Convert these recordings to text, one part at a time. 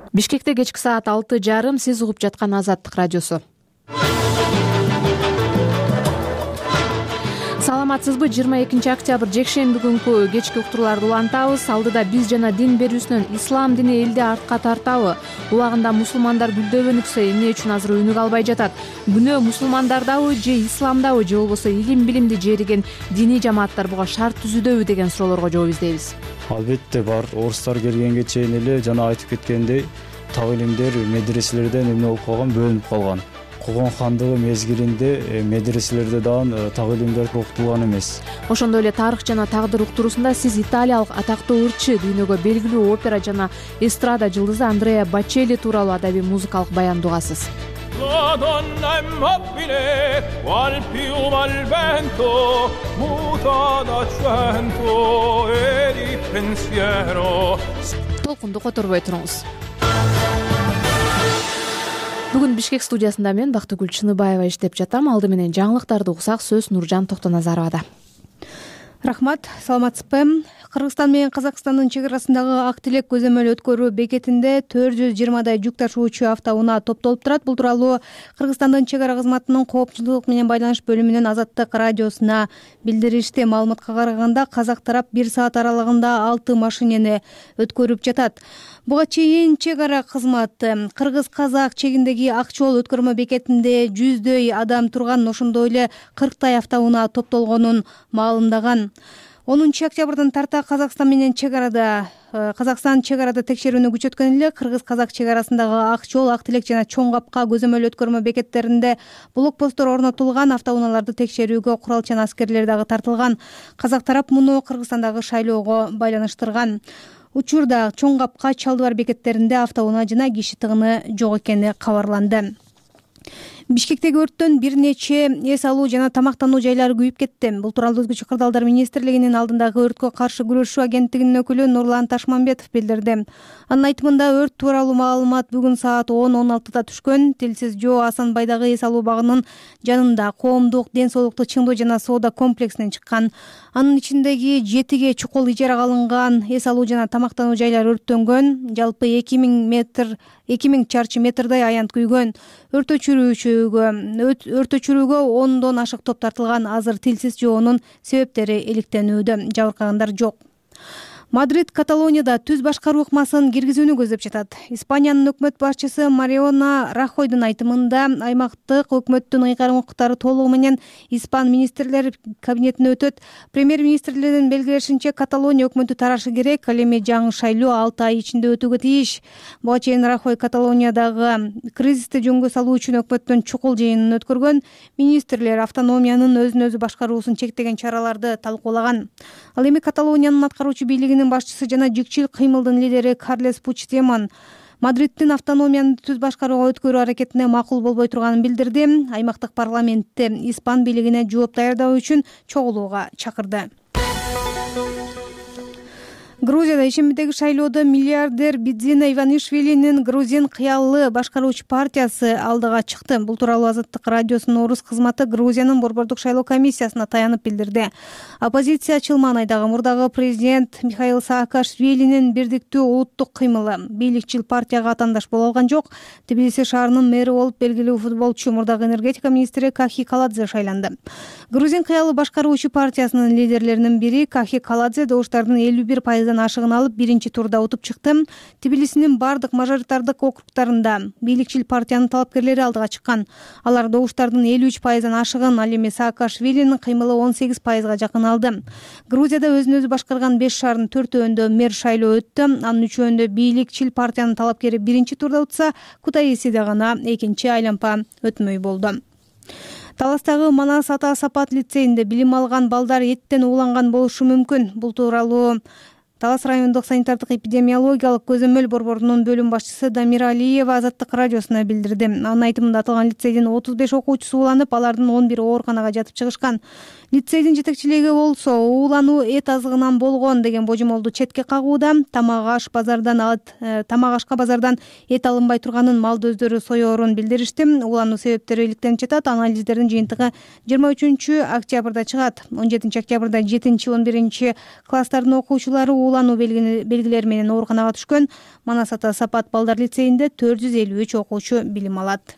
Бишкекте кечки саат 6:30 сиз угуп жаткан Азаттык радиосу. Саламатсызбы? 22 октябрь жекшемби күнкү кечки уктурууларды улантабыз. Алдыда биз жана дин берүүсүнөн ислам дини элди артка тартабы? Убагында мусулмандар гүлдөп өнүксө эмне үчүн азыр өнүгө албай жатат? Күнөө мусулмандардабы же исламдабы, же болбосо илим билимди жериген диний жамааттар буга шарт түзүүдөбү деген суроолорго жооп издейбиз. Албетте бар. Орустар келгенге чейин эле жана айтып кеткендей так илимдер медреселерден эмне болуп калган, бөлүнүп калган. Когон хандыгы мезгилинде медреселерде дагы так илимдер окутулган эмес. Ошондой эле тарых жана тагдыр уктуруусунда сиз италиялык атактуу ырчы, дүйнөгө белгилүү опера жана эстрада жылдызы Андреа Бочелли тууралуу адабий музыкалык баянды угасыз. La donna immobile, qual piuma al vento, muta d'accento e di pensiero. Толкунду которбой туруңуз. Бүгүн Бишкек студиясында мен Бактыгүл Чыныбаева иштеп жатам. Алды менен жаңылыктарды угсак, сөз Нуржан Токтоназаровада. Рахмат, саламатсызбы? Кыргызстан менен Казакстандын чек арасындагы Ак Тилек көзөмөл өткөрүү бекетинде 420 жүк ташуучу автоунаа топтолуп турат. Бул тууралуу Кыргызстандын чек ара кызматынын коопчулук менен байланыш бөлүмүнүн Азаттык радиосуна билдиришти. Маалыматка караганда, казак тарап 1 саат аралыгында 6 машинени өткөрүп жатат. Буга чейин чек ара кызматы кыргыз-казак чегиндеги Ак Жол өткөрмө бекетинде 100дөй адам турган, ошондой эле 40 автоунаа топтолгонун маалымдаган. 10 октябрдан тарта Казакстан менен чек арада Казакстан чек арада текшерүүнү күчөткөн эле кыргыз-казак чек арасындагы Ак Жол, Ак Тилек жана Чоң Капка көзөмөл өткөрмө бекеттеринде блокпосттор орнотулган, автоунааларды текшерүүгө курал жана аскерлер дагы тартылган. Казак тарап муну Кыргызстандагы шайлоого байланыштырган. Учурда Чоң Капка, Чалдыбар бекеттеринде автоунаа жана киши тыгыны жок экени кабарланды. Бишкектеги өрттөн бир нече эс алуу жана тамактануу жайлары күйүп кетти. Бул тууралуу Өзгөчө кырдаалдар министрлигинин алдындагы өрткө каршы күрөшүү агенттигинин өкүлү Нурлан Ташмамбетов билдирди. Анын айтымында, өрт тууралуу маалымат бүгүн саат 10:16 түшкөн. Тилсиз жоо Асанбайдагы эс алуу багынын жанында коомдук ден соолукту чыңдоо жана соода комплексинен чыккан. Анын ичиндеги 7 чукул ижарага алынган эс алуу жана тамактануу жайлары өрттөнгөн. Жалпы 2000 чарчы метрдей аянт күйгөн. Өрт өчүрүүгө 10дон ашык топ тартылган. Азыр тилсиз жоонун себептери иликтенүүдө. Жабыркагандар жок. Мадрид Каталонияда түз башкаруу ыкмасын киргизүүнү көздөп жатат. Испаниянын өкмөт башчысы Мариано Рахойдун айтымында, аймактык өкмөттүн ыйгарым-укуктары толугу менен испан министрлер кабинетине өтөт. Премьер-министрлердин белгилешинче, Каталония өкмөтү тарашы керек, ал эми жаңы шайлоо 6 ай ичинде өтүүгө тийиш. Буга чейин Рахой Каталониядагы кризисти жөнгө салуу үчүн өкмөттүн чукул жыйынын өткөргөн. Министрлер автономиянын өзүн өзү башкаруусун чектеген чараларды талкуулаган. Ал эми Каталониянын аткаруучу бийлигинин башчысы жана жикчил кыймылдын лидери Карлес Пучдемон Мадридтин автономияны түз башкарууга өткөрүү аракетине макул болбой турганын билдирди. Аймактык парламентте испан бийлигине жооп даярдоо үчүн чогулууга чакырды. Грузияда ишембидеги шайлоодо миллиардер Бидзина Иванишвилинин грузин кыялы башкаруучу партиясы алдыга чыкты. Бул тууралуу Азаттык радиосунун орус кызматы Грузиянын борбордук шайлоо комиссиясына таянып билдирди. Оппозиция чылман айдагы мурдагы президент Михаил Саакашвилинин бирдиктүү улуттук кыймылы бийликчил партияга атаандаш боло алган жок. Тбилиси шаарынын мэри болуп белгилүү футболчу, мурдагы энергетика министри Кахи Каладзе шайланды. Грузин кыялы башкаруучу партиясынын лидерлеринин бири Кахи Каладзе добуштардын 51% ашыгын алып, биринчи турда утуп чыкты. Тбилисинин бардык мажоритардык округдарында бийликчил партиянын талапкерлери алдыга чыккан. Алар добуштардын 53% ашыгын, ал эми Саакашвилинин кыймылы 18%га жакын алды. Грузияда өзүн өзү башкарган 5 шаардын 4-өндө мэр шайлоо өттү. Анын 3-өндө бийликчил партиянын талапкери биринчи турда утса, Кутаисиде гана экинчи айлампа өтмөй болду. Таластагы Манас ата сапат лицейинде билим алган балдар эттен ууланган болушу мүмкүн. Бул тууралуу Талас райондук санитардык эпидемиологиялык көзөмөл борборунун бөлүм башчысы Дамира Алиева Азаттык радиосуна билдирди. Анын айтымында, аталган лицейдин 35 окуучусу ууланып, алардын 11 ооруканага жатып чыгышкан. Лицейдин жетекчилиги болсо уулануу эт азыгынан болгон деген божомолду четке кагууда. Тамак ашка базардан эт алынбай турганын малды өздөрү соёорун билдиришти. Уулануу себептери иликтенип жатат. Анализдердин жыйынтыгы 23 октябрда чыгат. 17 октябрда 7-11 класстардын окуучулары уулануу белгилери менен ооруканага түшкөн. Манас ата Сапат балдар лицейинде 453 окуучу билим алат.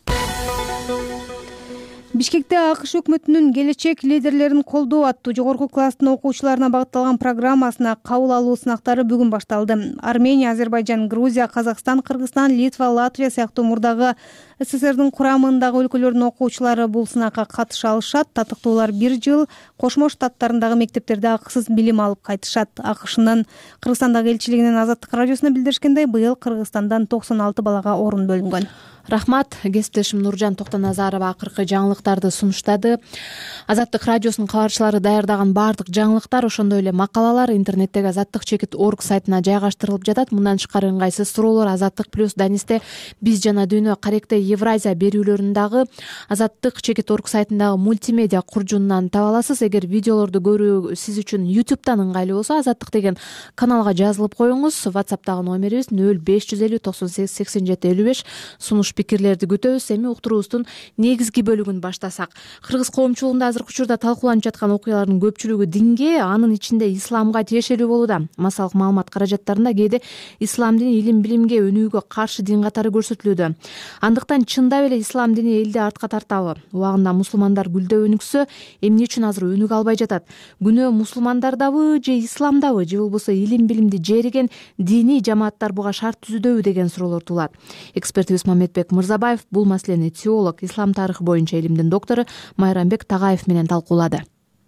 Бишкекте АКШ өкмөтүнүн келечек лидерлерин колдоо аттуу жогорку класстын окуучуларына багытталган программасына кабыл алуу сынактары бүгүн башталды. Армения, Азербайжан, Грузия, Казакстан, Кыргызстан, Литва, Латвия сыяктуу мурдагы СССРдин курамындагы өлкөлөрдүн окуучулары бул сынакка катыша алышат. Татыктуулар 1 жыл Кошмо Штаттарындагы мектептерде акысыз билим алып кайтышат. АКШнын Кыргызстандагы элчилигинин Азаттык радиосуна билдиришкендей, быйыл Кыргызстандан 96 балага орун бөлүнгөн. Рахмат. Кесиптешим Нуржан Токтоназарова акыркы жаңылыктарды сунуштады. Азаттык радиосунун кабарчылары даярдаган баардык жаңылыктар, ошондой эле макалалар интернеттеги azattik.org сайтына жайгаштырылып жатат. Мындан тышкары ыңгайсыз суроолор Азаттык+ Данисте биз жана дүйнө Каректе Евразия берүүлөрүндагы azattik.org сайтындагы мультимедиа куржунунан таба аласыз. Эгер видеолорду көрүү сиз үчүн YouTube'дан ыңгайлуу болсо, Азаттык деген каналга жазылып коюңуз. WhatsApp'тагы номерибиз 0550 98 87 55. Сунуш пикирлерди күтөбүз. Эми уктуруубуздун негизги бөлүгүн баштасак. Кыргыз коомчулугунда азыркы учурда талкууланып жаткан окуялардын көпчүлүгү динге, анын ичинде исламга тиешелүү болууда. Массалык маалымат каражаттарында кээде ислам дини илим билимге өнүүгө каршы дин катары көрсөтүлүүдө. Андыктан чындап эле ислам дини элди артка тартабы? Убагында мусулмандар гүлдөп өнүксө, эмне үчүн азыр өнүгө албай жатат? Күнөө мусулмандардабы же исламдабы, же болбосо илим билимди жериген диний жамааттар буга шарт түзүүдөбү деген суроолор туулат. Экспертибиз Мамедбек Мырзабаев бул маселени теолог, ислам тарыхы боюнча илимдин доктору Майрамбек Тагаев менен талкуулады.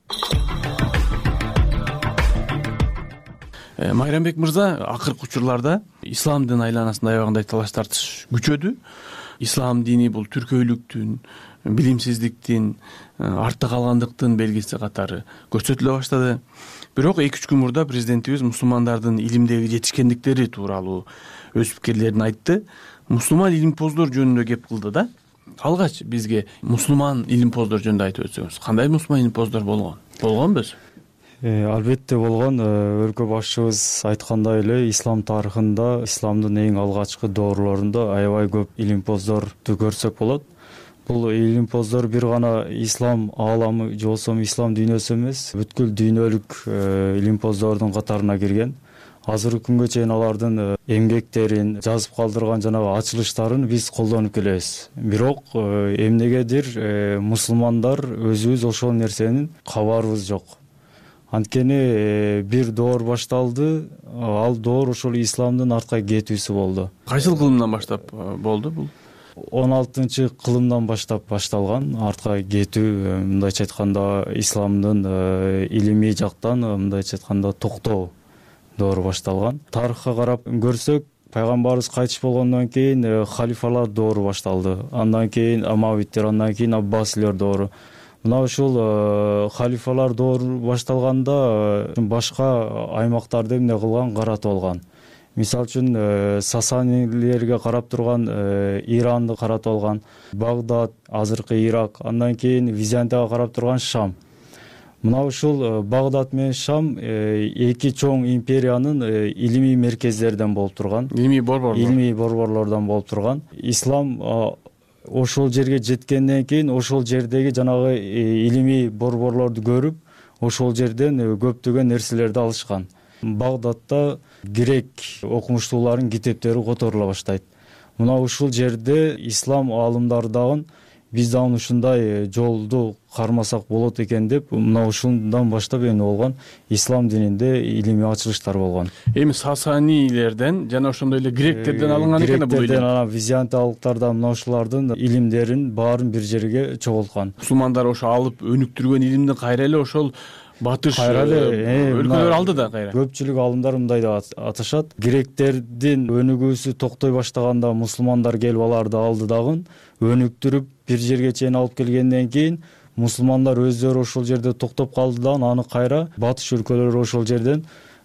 Майрамбек мырза, акыркы учурларда исламдын айланасында аябагандай талаш тартыш күчөдү. Ислам дини бул түркөйлүктүн, билимсиздиктин, артта калгандыктын белгиси катары көрсөтүлө баштады. Бирок 2-3 күн мурда президентибиз мусулмандардын илимдеги жетишкендиктери тууралуу өз пикирлерин айтты. Мусулман илимпоздор жөнүндө кеп кылды да. Алгач бизге мусулман илимпоздор жөнүндө айтып өтсөңүз. Кандай мусулман илимпоздор болгон? Болгонбу? Албетте болгон. Өлкө башчыбыз айткандай эле ислам тарыхында, исламдын эң алгачкы доорлорунда аябай көп илимпоздорду көрсөк болот. Бул илимпоздор бир гана ислам ааламы же болбосо ислам дүйнөсү эмес, бүткүл дүйнөлүк илимпоздордун катарына кирген. Азыркы күнгө чейин алардын эмгектерин, жазып калдырган жанагы ачылыштарын биз колдонуп келебиз. Бирок эмнегедир мусулмандар өзүбүз ошол нерсенин кабарыбыз жок. Анткени бир доор башталды, ал доор ошол исламдын артка кетүүсү болду. Кайсыл кылымдан баштап болду бул? 16 кылымдан баштап башталган артка кетүү, мындайча айтканда исламдын илимий жактан мындайча айтканда токтоо доору башталган. Тарыхка карап көрсөк, пайгамбарыбыз кайтыш болгондон кийин халифалар доору башталды. Андан кийин Амавиттер, андан кийин Аббасилер доору. Мына ушул халифалар доору башталганда башка аймактарды эмне кылган, каратып алган. Мисалы үчүн Сасанилерге карап турган Иранды каратып алган, Багдад, азыркы Ирак, андан кийин Византияга карап турган Шам. Мына ушул Багдад менен Шам эки чоң империянын илимий меркездерден болуп турган. Илимий борборлордон болуп турган. Ислам ошол жерге жеткенден кийин ошол жердеги жанагы илимий борборлорду көрүп, ошол жерден көптөгөн нерселерди алышкан. Багдадта грек окумуштуулардын китептери которула баштайт. Мына ушул жерде ислам аалымдары дагы биз дагы ушундай жолду кармасак болот экен деп, мына ушундан баштап эмне болгон, ислам дининде илимий ачылыштар болгон. Эми Сасанилерден жана ошондой эле гректерден алынган экен да бул илим. Гректерден, византиялыктардан мына ушулардын илимдерин баарын бир жерге чогулткан. Мусулмандар ошо алып өнүктүргөн илимди кайра эле ошол батыш өлкөлөр алды да кайра. Көпчүлүк аалымдар мындай деп аташат. Гректердин өнүгүүсү токтой баштаганда мусулмандар келип аларды алды дагы, өнүктүрүп бир жерге чейин алып келгенден кийин мусулмандар өздөрү ошол жерде токтоп калды да, аны кайра батыш өлкөлөрү ошол жерден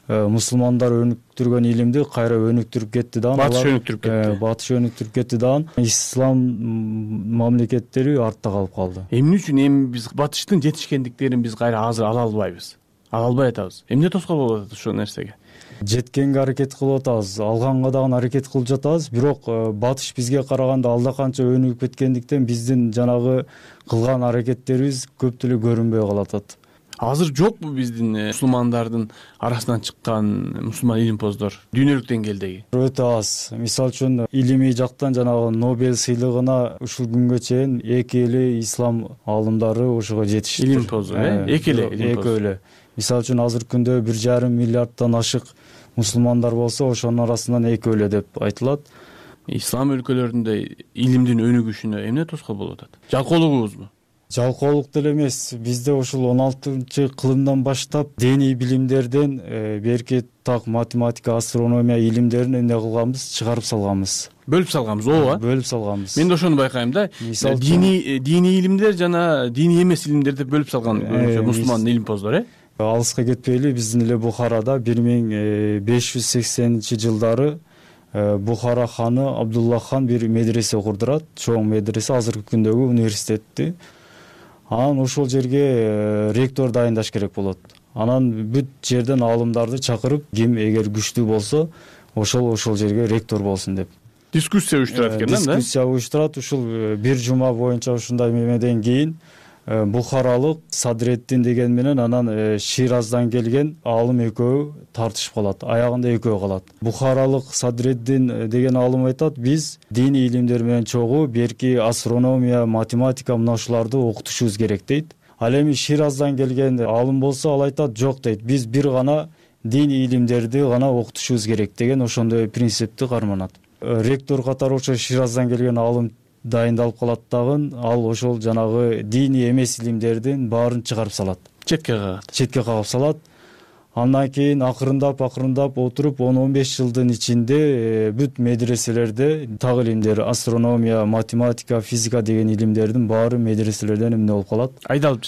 мусулмандар өнүктүргөн илимди кайра өнүктүрүп кетти дагы батыш өнүктүрүп кетти. Батыш өнүктүрүп кетти дагы ислам мамлекеттери артта калып калды. Эмне үчүн эми биз батыштын жетишкендиктерин биз кайра азыр ала албайбыз, ала албай атабыз? Эмне тоскоол болуп атат ушул нерсеге? Жеткенге аракет кылып атабыз, алганга дагы аракет кылып жатабыз, бирок батыш бизге караганда алда канча өнүгүп кеткендиктен биздин жанагы кылган аракеттерибиз көп деле көрүнбөй калатат. Азыр жокпу биздин мусулмандардын арасынан чыккан мусулман илимпоздор дүйнөлүк деңгээлдеги? Өтө аз. Мисалы үчүн илимий жактан жанагы Нобель сыйлыгына ушул күнгө чейин эки эле ислам аалымдары ошого жетишти. Илимпоздор, эки эле илимпоз. Эки эле. Мисалы үчүн азыркы күндө 1,5 миллиарддан ашык мусулмандар болсо, ошонун арасынан эки эле деп айтылат. Ислам өлкөлөрүндө илимдин өнүгүшүнө эмне тоскоол болуп атат? Жалкоолугубузбу? Жалкоолук деле эмес. Бизде ушул 16-кылымдан баштап диний билимдерден берки так математика, астрономия илимдерин эмне кылганбыз? Чыгарып салганбыз. Бөлүп салганбыз, ооба. Бөлүп салганбыз. Мен да ошону байкайм да. Диний илимдер жана диний эмес илимдер деп бөлүп салган мусулман илимпоздор, Алыска кетпейли, биздин эле Бухарада 1580-жылдары Бухара ханы Абдулла хан бир медресе курдурат, чоң медресе, азыркы күндөгү университетти. Анан ошол жерге ректор дайындаш керек болот. Анан бүт жерден аалымдарды чакырып, ким эгер күчтүү болсо, ошол жерге ректор болсун деп. Дискуссия уюштурат экен да? Дискуссия уюштурат. Ушул бир жума боюнча ушундай мемеден кийин Бухаралык Садреддин деген менен анан Шираздан келген аалым экөө тартышып калат. Аягында экөө калат. Бухаралык Садреддин деген аалым айтат: биз диний илимдер менен чогуу берки астрономия, математика мына ушуларды окутушубуз керек дейт. Ал эми Шираздан келген аалым болсо, ал айтат: жок дейт, биз бир гана диний илимдерди гана окутушубуз керек деген ошондой принципти карманат. Ректор катары ошо Шираздан келген аалым дайындалып калат дагы, ал ошол жанагы диний эмес илимдердин баарын чыгарып салат. Четке кагып салат. Андан кийин акырындап отуруп 10-15 жылдын ичинде бүт медреселерде так илимдер, астрономия, математика, физика деген илимдердин баары медреселерден эмне болуп калат? Айдалып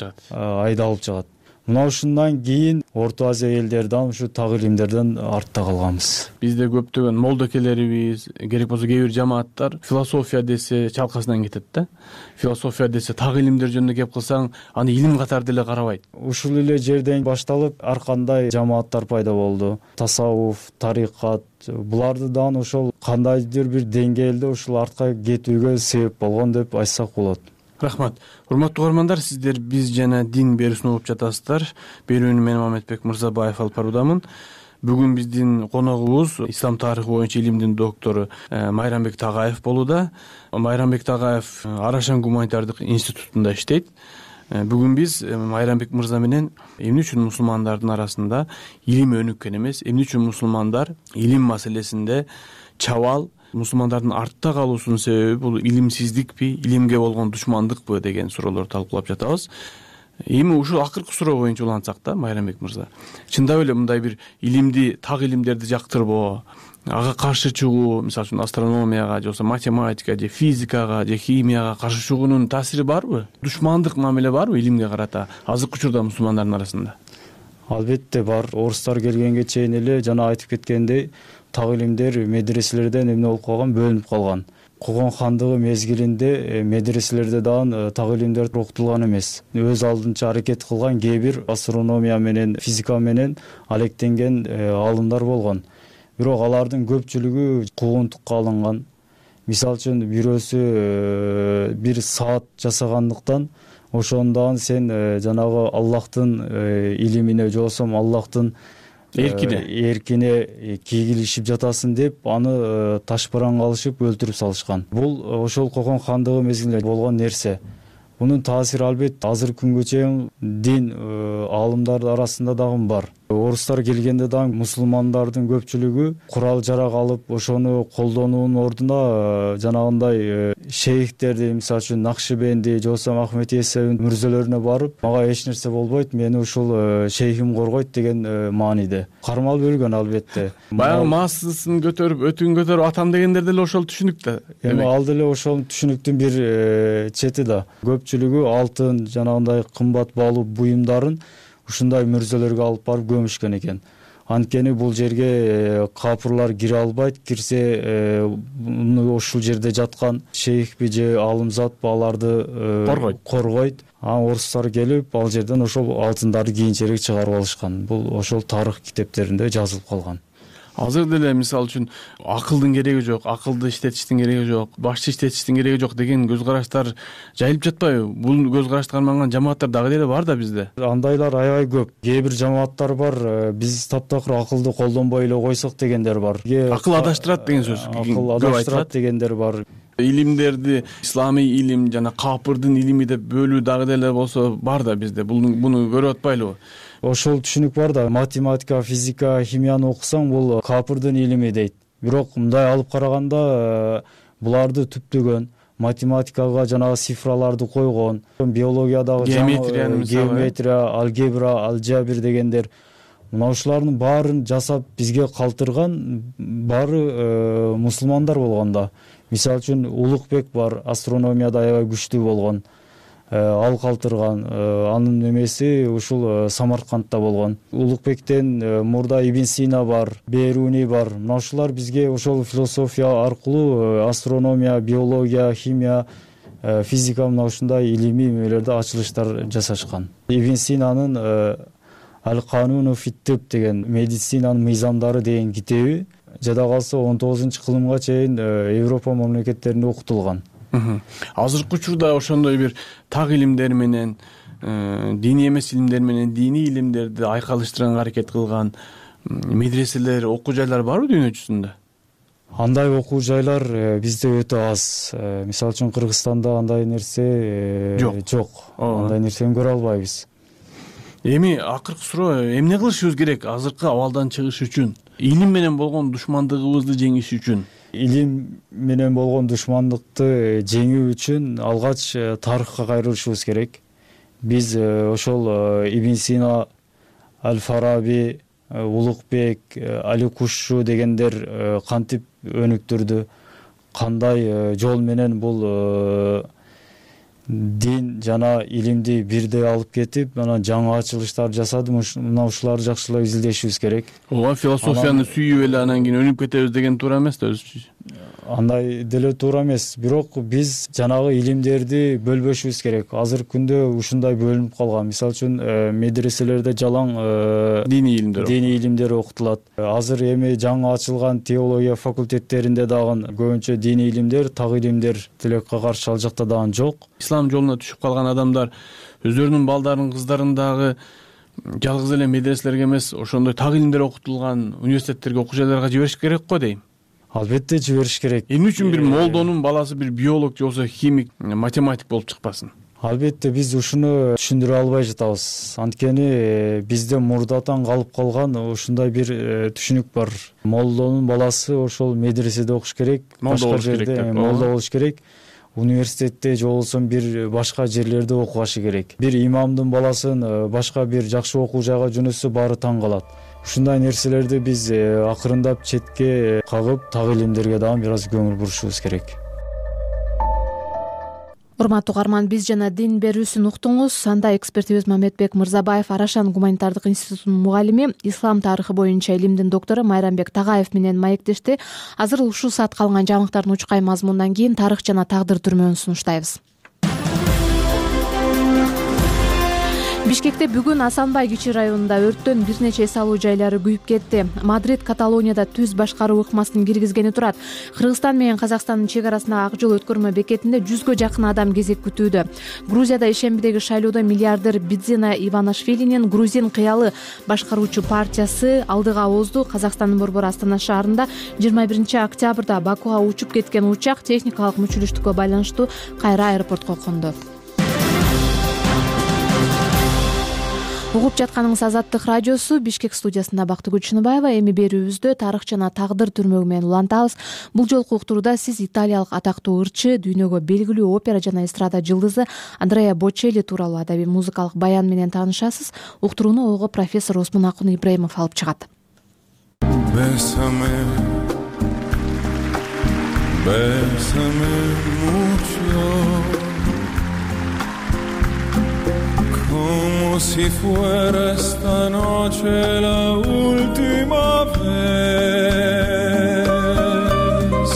чыгат. Мына ушундан кийин Орто Азия элдерден ушу так илимдерден артта калганбыз. Бизде көптөгөн молдокелерибиз, керек болсо кээ бир жамааттар философия десе чалкасынан кетет да. Философия десе так илимдер жөнүндө кеп кылсаң, аны илим катары деле карабайт. Ушул эле жерден башталып ар кандай жамааттар пайда болду. Тасаввуф, тарикат, буларды дагы ошол кандайдыр бир деңгээлде ушул артка кетүүгө себеп болгон деп айтсак болот. Рахмат. Урматтуу угармандар, сиздер биз жана дин берүүсүн угуп жатасыздар. Берүүнү мен Мамедбек Мырзабаев алып баруудамын. Бүгүн биздин коногубуз ислам тарыхы боюнча илимдин доктору Майрамбек Тагаев болууда. Майрамбек Тагаев Арашан гуманитардык институтунда иштейт. Бүгүн биз Майрамбек мырза менен эмне үчүн мусулмандардын арасында илим өнүккөн эмес, эмне үчүн мусулмандар илим маселесинде чабал, мусулмандардын артта калуусунун себеби бул илимсиздикпи, илимге болгон душмандыкпы деген суроолорду талкуулап жатабыз. Эми ушул акыркы суроо боюнча улантсак да, Майрамбек мырза, чындап эле мындай бир илимди, так илимдерди жактырбоо, ага каршы чыгуу, мисалы үчүн астрономияга же болбосо математикага же физикага же химияга каршы чыгуунун таасири барбы? Душмандык мамиле барбы илимге карата азыркы учурда мусулмандардын арасында? Албетте бар. Орустар келгенге чейин эле жана айтып кеткендей, так илимдер медреселерден эмне болуп калган? Бөлүнүп калган. Когон хандыгы мезгилинде медреселерде дагы так илимдер окутулган эмес. Өз алдынча аракет кылган кээ бир астрономия менен, физика менен алектенген аалымдар болгон. Бирок алардын көпчүлүгү куугунтукка алынган. Мисалы үчүн бирөөсү бир саат жасагандыктан ошондон сен жанагы Аллахтын илимине же болбосо Аллахтын эркине кийгилишип жатасың деп аны ташбаранга алышып өлтүрүп салышкан. Бул ошол Кокон хандыгы мезгилинде болгон нерсе. Мунун таасири албетте азыркы күнгө чейин дин аалымдар арасында дагы бар. Орустар келгенде дагы мусулмандардын көпчүлүгү курал жарак алып, ошону колдонуунун ордуна жанагындай шейхтерди, мисалы үчүн Накшибенди же болбосо Ахмет Есевин мүрзөлөрүнө барып, мага эч нерсе болбойт, мени ушул шейхим коргойт деген мааниде кармалып өлгөн. Албетте баягы маасысын көтөрүп, өтүн көтөрүп атам дегендер деле ошол түшүнүк да. Эми ал деле ошол түшүнүктүн бир чети да. Көпчүлүгү алтын, жанагындай кымбат баалуу буюмдарын ушундай мүрзөлөргө алып барып көмүшкөн экен. анткени бул жерге капырлар кире албайт, кирсе ушул жерде жаткан шейхби же алымзатпы аларды коргойт. Орустар келип ал жерден ошол алтындарды кийинчерээк чыгарып алышкан. Бул ошол тарых китептеринде жазылып калган. Азыр деле мисалы үчүн акылдын кереги жок, акылды иштетиштин кереги жок, башчы иштетиштин кереги жок деген көз караштар жайылып жатпайбы? Бул көз карашты карманган жамааттар дагы деле бар да бизде. Андайлар аябай көп. Кээ бир жамааттар бар, биз таптакыр акылды колдонбой эле койсок дегендер бар. Акыл адаштырат деген сөз. Акыл адаштырат дегендер бар. Илимдерди исламий илим жана капырдын илими деп бөлүү дагы деле болсо бар да бизде. Буну көрүп атпайлыбы? Ошол түшүнүк бар да, математика, физика, химияны окусаң бул капырдын илими дейт. Бирок мындай алып караганда буларды түптөгөн, математикага жанагы цифраларды койгон, биологиядагы геометрия, алгебра, алжабир дегендер, мына ушулардын баарын жасап бизге калтырган баары мусулмандар болгон да. Мисалы үчүн Улукбек бар, астрономияда аябай күчтүү болгон. Ал калтырган, анын немеси ушул Самаркандта болгон. Улукбектен мурда Ибн Сина бар, Беруни бар. Мына ушулар бизге ошол философия аркылуу астрономия, биология, химия, физика мына ушундай илимий эмелерде ачылыштар жасашкан. Ибн Синанын Ал-Кануну фит-Тиб деген медицинанын мыйзамдары деген китеби жада калса 19-кылымга чейин Европа мамлекеттеринде окутулган. Азыркы учурда ошондой бир так илимдер менен, диний эмес илимдер менен диний илимдерди айкалыштырганга аракет кылган медреселер, окуу жайлар барбы дүйнө жүзүндө? Андай окуу жайлар бизде өтө аз. Мисалы үчүн Кыргызстанда андай нерсе жок. Андай нерсени көрө албайбыз. Эми акыркы суроо, эмне кылышыбыз керек азыркы абалдан чыгыш үчүн? Илим менен болгон душмандыгыбызды жеңиш үчүн? Илим менен болгон душмандыкты жеңүү үчүн алгач тарыхка кайрылышыбыз керек. Биз ошол Ибн Сина, Аль-Фараби, Улукбек, Али-Кушшу дегендер кантип өнүктүрдү, кандай жол менен бул дин жана илимди бирдей алып кетип, анан жаңы ачылыштар жасады. Мына ушуларды жакшылап изилдешибиз керек. Ооба, философияны сүйүп эле анан кийин өнүп кетебиз деген туура эмес да өзүчө. Андай деле туура эмес. Бирок биз жанагы илимдерди бөлбөшүбүз керек. Азыркы күндө ушундай бөлүнүп калган. Мисалы үчүн медреселерде жалаң диний илимдер окутулат. Азыр эми жаңы ачылган теология факультеттеринде дагы көбүнчө диний илимдер, так илимдер тилекке каршы ал жакта дагы жок. Ислам жолуна түшүп калган адамдар өздөрүнүн балдарын, кыздарын дагы жалгыз эле медреселерге эмес, ошондой так илимдер окутулган университеттерге, окуу жайларга жибериш керек го дейм. Албетте жибериш керек. Эмне үчүн бир молдонун баласы бир биолог же болбосо химик, математик болуп чыкпасын? Албетте биз ушуну түшүндүрө албай жатабыз. Анткени бизде мурдатан калып калган ушундай бир түшүнүк бар. Молдонун баласы ошол медреседе окуш керек, башка жерде молдо болуш керек. Университетте же болбосо бир башка жерлерде окугашы керек. Бир имамдын баласын башка бир жакшы окуу жайга жөнөтсө баары таң калат. Ушундай нерселерди биз акырындап четке кагып, так илимдерге дагы бир аз көңүл бурушубуз керек. Урматтуу угарман, биз жана дин берүүсүн уктуңуз. Анда экспертибиз Мамедбек Мырзабаев, Арашан гуманитардык институтунун мугалими, ислам тарыхы боюнча илимдин доктору Майрамбек Тагаев менен маектешти. Азыр ушул саат калган жаңылыктардын учкай мазмунунан кийин тарых жана тагдыр түрмөгүн сунуштайбыз. Бишкекте бүгүн Асанбай кичи районунда өрттөн бир нече эс алуу жайлары күйүп кетти. Мадрид Каталонияда түз башкаруу ыкмасын киргизгени турат. Кыргызстан менен Казакстандын чек арасындагы ак жол өткөрмө бекетинде 100гө жакын адам кезек күтүүдө. Грузияда ишембидеги шайлоодо миллиардер Бидзина Иванашвилинин Грузин кыялы башкаруучу партиясы алдыга озду. Казакстандын Борбор Астана шаарында 21-октябрда Бакуга учуп кеткен учак техникалык мүчүлүштүккө байланыштуу кайра аэропортко конду. Угуп жатканыңыз Азаттык радиосу. Бишкек студиясында Бактыгүл Чыныбаева. Эми берүүбүздө тарых жана тагдыр түрмөгү менен улантабыз. Бул жолку уктурууда сиз италиялык атактуу ырчы, дүйнөгө белгилүү опера жана эстрада жылдызы Андреа Бочелли тууралуу адабий музыкалык баян менен таанышасыз. Уктурууну ого профессор Осмон Акун Ибраимов алып чыгат. Bésame mucho como si fuera esta noche la última vez.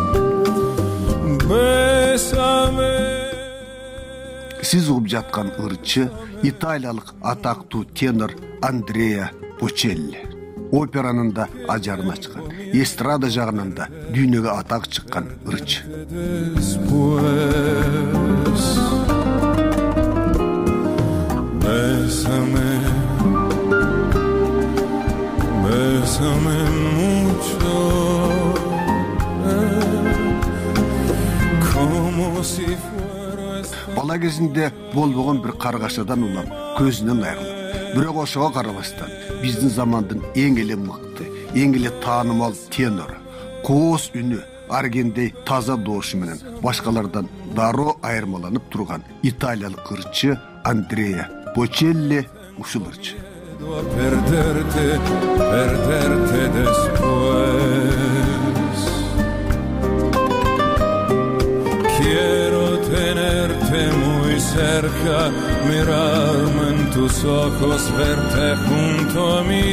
Bésame. Siz uğup жатқан ырчы италиялық атақты тенор Андреа Бочелли. Операның да ажарын ашқан, эстрада жағынан да дүйнеге атақ шыққан ырчы. Bésame, bésame mucho, como si fuera. Бала кезінде болбаған бір қарғашадан улап, көзінен айырылып, бірақ ошоға қарабастан біздің замандың ең еле мықты, ең еле танымал тенор, қоос үні, аргендей таза доошу менен башкалардан дароо айырмаланып турган италиялык ырчы Андреа Бочелли ушул ырчы. Quiero tenerte muy cerca, mirarme en tus ojos, verte junto a mí.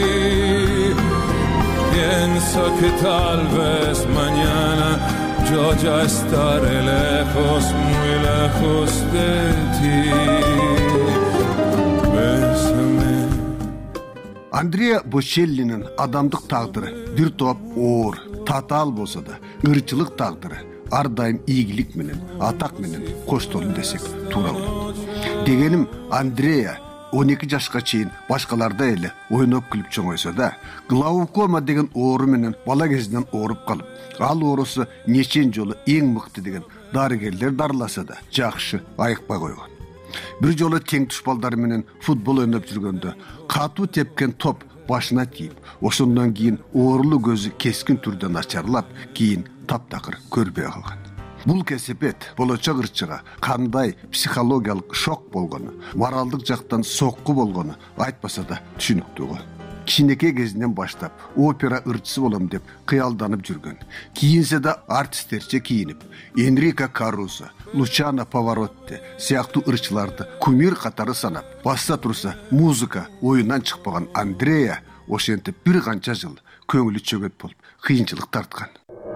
Pienso que tal vez mañana yo ya estaré lejos, muy lejos de ti. Bésame. Андреа Бочеллинин адамдык тагдыры бир топ оор, татаал болсо да, ырчылык тагдыры ар дайым ийгилик менен, атак менен коштолду десек туура болот. Дегеним Андреа 12 жашка чейин башкаларда эле ойноп күлүп чоңойсо да, глаукома деген оору менен бала кезинен ооруп калып, ал оорусу нечен жолу эң мыкты деген дарыгерлер дарыласа да жакшы айыкпай койгон. Бир жолу тең тушпалдары менен футбол ойноп жүргөндө катуу тепкен топ башына тийип, ошондон кийин оорулуу көзү кескин түрдө начарлап, кийин таптакыр көрбөй калган. Бул кесепет болочок ырчыга кандай психологиялык шок болгону, моралдык жактан сокку болгону айтпаса да түшүнүктүү го. Кичинекей кезинен баштап опера ырчысы болом деп кыялданып жүргөн. Кийинсе да артисттерче кийинип, Энрико Карусо, Лучано Паваротти сыяктуу ырчыларды кумир катары санап, басса турса музыка оюнан чыкпаган Андреа ошентип бир канча жыл көңүлү чөгөт болуп, кыйынчылык тарткан.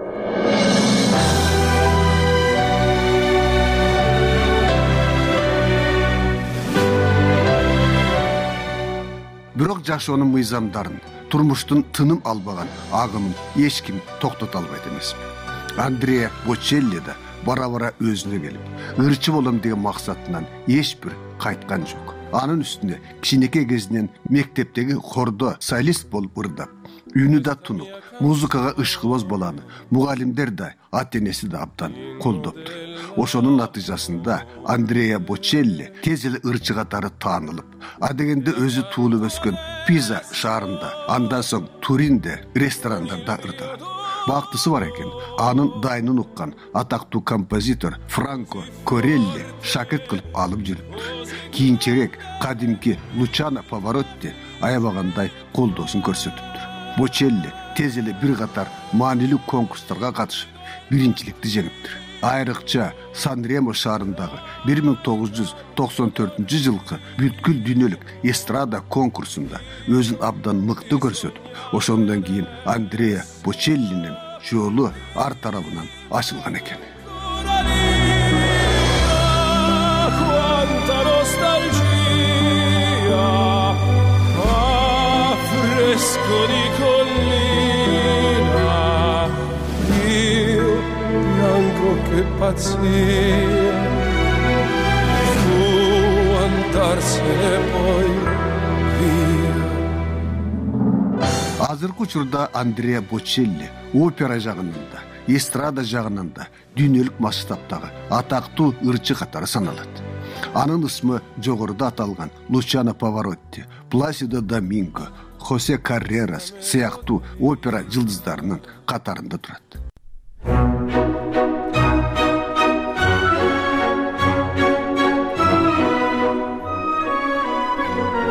Бирок жашоонун мыйзамдарын, турмуштун тыным албаган агымын эч ким токтото албайт эмесми. Андреа Бочелли да бара-бара өзүнө келип, ырчы болом деген максатынан эч бир кайткан жок. Анын үстүнө кичинекей кезинен мектептеги хордо солист болуп ырдап, үнү да тунук, музыкага ышкыбоз баланы мугалимдер да, ата-энеси да абдан колдоптур. Ошонун натыйжасында Андреа Бочелли тез эле ырчы катары таанылып, адегенде өзү туулуп өскөн Пиза шаарында, андан соң Туринде ресторандарда ырдаган. Бактысы бар экен, анын дайынын уккан атактуу композитор Франко Корелли шакырт кылып алып жүрүптүр. Кийинчерээк кадимки Лучано Паваротти аябагандай колдоосун көрсөтүптүр. Бочелли тез эле бир катар маанилүү конкурстарга катышып, биринчиликти жеңиптир. Айрыкча Сан-Ремо шаарындагы 1994 жылкы бүткүл дүйнөлүк эстрада конкурсунда өзүн абдан мыкты көрсөтүп, ошондон кийин Андреа Бочеллинин жолу ар тарабынан ачылган экен. Che pazzia fu andarsene poi via. Азыркы учурда Андреа Бочелли опера жагынан да, эстрада жагынан да дүйнөлүк масштабтагы атактуу ырчы катары саналат. Анын ысмы жогоруда аталган Лучано Паваротти, Пласидо Доминго, Хосе Каррерас сыяктуу опера жылдыздарынын катарында турат.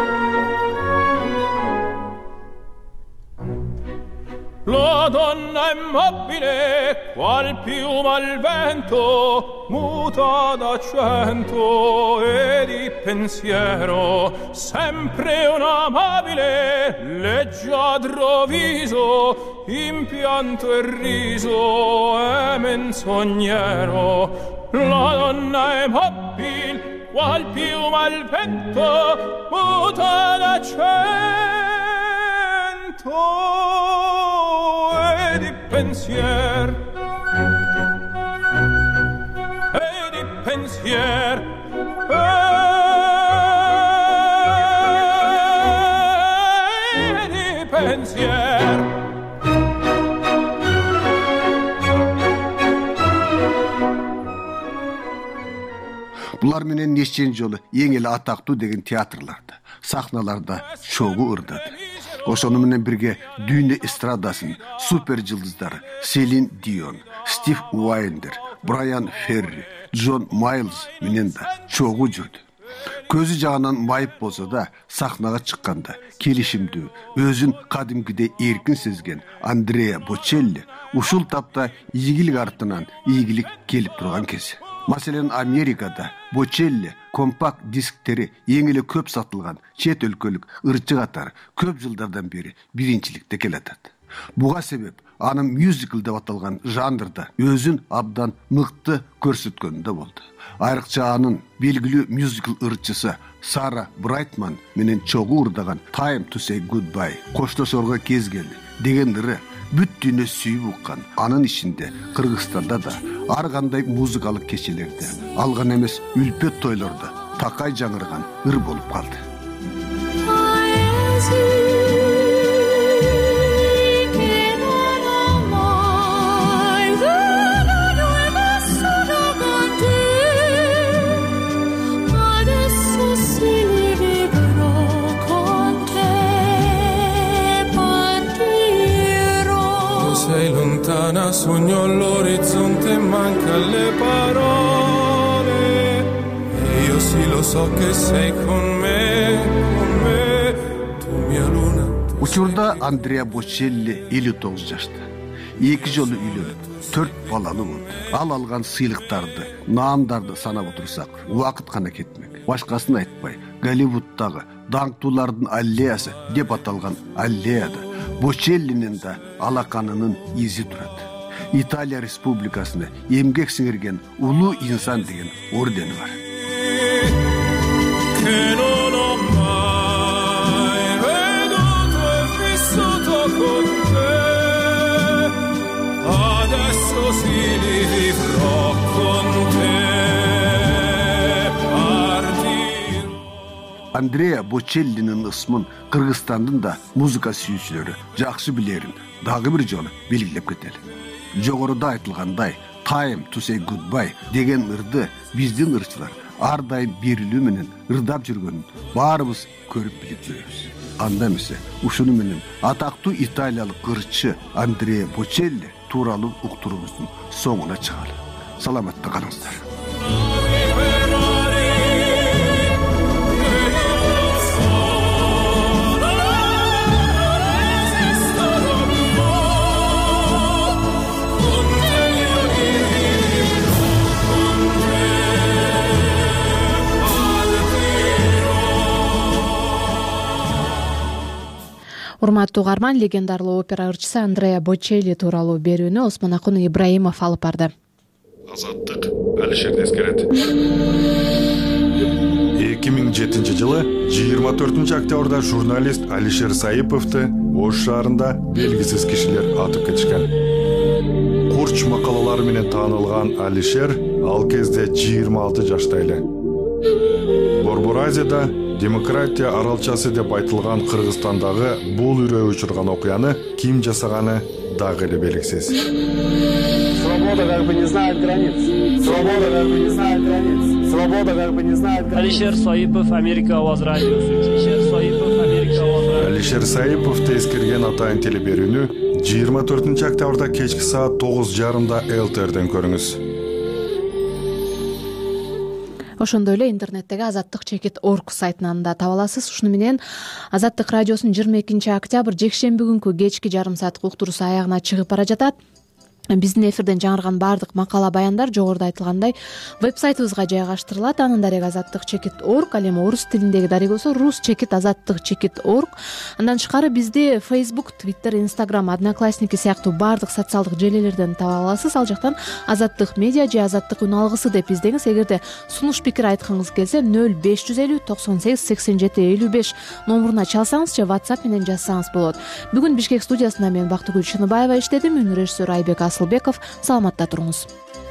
La donna è mobile qual piuma al vento, muta d'accento e di pensiero, sempre un amabile leggiadro viso, in pianto e riso è menzognero. La donna è mobile qual piuma al vento, muta d'accento e di pensier, e di pensier, e di pensier. Булар менен нечен жолу эң эле атактуу деген театрларда, сахналарда чогуу ырдады. Ошону менен бирге дүйнө эстрадасын супер жылдыздары Селин Дион, Стив Уайндер, Брайан Ферри, Джон Майлз менен да чогуу жүрдү. Көзү жагынан майып болсо да, сахнага чыкканда келишимдүү, өзүн кадимкидей эркин сезген Андреа Бочелли ушул тапта ийгилик артынан ийгилик келип турган кези. Маселен, Америкада Бочелли компакт дисктери эң эле көп сатылган чет өлкөлүк ырчы катары көп жылдардан бери биринчиликте келатат. Буга себеп анын мюзикл деп аталган жанрда өзүн абдан мыкты көрсөткөнүндө болду. Айрыкча анын белгилүү мюзикл ырчысы Сара Брайтман менен чогуу ырдаган Time to Say Goodbye, коштошорго кез келди деген ыры бүт дүйнө сүйүп уккан. Анын ичинде Кыргызстанда да ар кандай музыкалык кечелерде, алган эмес үлпөт тойлордо такай жаңырган ыр болуп калды. Sei lontana, sogno all'orizzonte, manca le parole, e io sì lo so che sei con me, tu mia luna. Учурда Андреа Бочелли 59 жашта. 2 жолу үйлөнүп, 4 балалы болду. Ал алган сыйлыктарды, наамдарды санап отурсак, убакыт гана кетмек. Башкасын айтпай, Голливудтагы даңктуулардын аллеясы деп аталган аллеяда Бочеллинин да алаканынын изи турат. Италия Республикасына эмгек сиңирген улуу инсан деген ордени бар. Андреа Бочеллинин ысмын Кыргызстандын да музыка сүйүүчүлөрү жакшы билерин дагы бир жолу белгилеп кетели. Жогоруда айтылгандай Time to Say Goodbye деген ырды биздин ырчылар ар дайым берилүү менен ырдап жүргөнүн баарыбыз көрүп билип жүрөбүз. Анда эмесе ушуну менен атактуу италиялык ырчы Андреа Бочелли тууралуу уктуруубуздун соңуна чыгалы. Саламатта калыңыздар. Урматтуу угарман, легендарлуу опера ырчысы Андреа Бочелли тууралуу берүүнү Осмонакун Ибраимов алып барды. Азаттык Алишерди эскерет. 2007-жылы 24 октябрда журналист Алишер Саиповду Ош шаарында белгисиз кишилер атып кетишкен. Курч макалалары менен таанылган Алишер ал кезде 26 жашта эле. Борбор Азияда демократия аралчасы деп айтылган Кыргызстандагы бул үрөө учурган окуяны ким жасаганы дагы эле белгисиз. Свобода как бы не знает границ. Свобода как бы не знает границ. Свобода как бы не знает границ. Алишер Саипов, Америка Аваз радиосу. Алишер Саипов, Америка Аваз радиосу. Алишер Саиповду эскерген атайын телеберүүнү 24 октябрда кечки саат 9:30 ЛТРден көрүңүз. ошондой эле интернеттеги azattik.org сайтынан да таба аласыз. Ушуну менен Азаттык радиосунун 22 октябрь жекшемби күнкү кечки жарым сааттык уктуруусу аягына чыгып бара жатат. Биздин эфирден жаңырган баардык макала баяндар жогоруда айтылгандай вебсайтыбызга жайгаштырылат. Анын дареги azattik.org, ал эми орус тилиндеги дареги болсо rus-azattik.org. Андан тышкары бизди Facebook, Twitter, Instagram, Одноклассники сыяктуу баардык социалдык желелерден таба аласыз. Ал жактан Азаттык медиа же Азаттык үн алгысы деп издеңиз. Эгерде сунуш пикир айткыңыз келсе 0550 98 87 55 номуруна чалсаңыз же WhatsApp менен жазсаңыз болот. Бүгүн Бишкек студиясында мен Бактыгүл Шыныбаева иштедим. Режиссер Айбек Асылбеков. Саламатта туруңуз.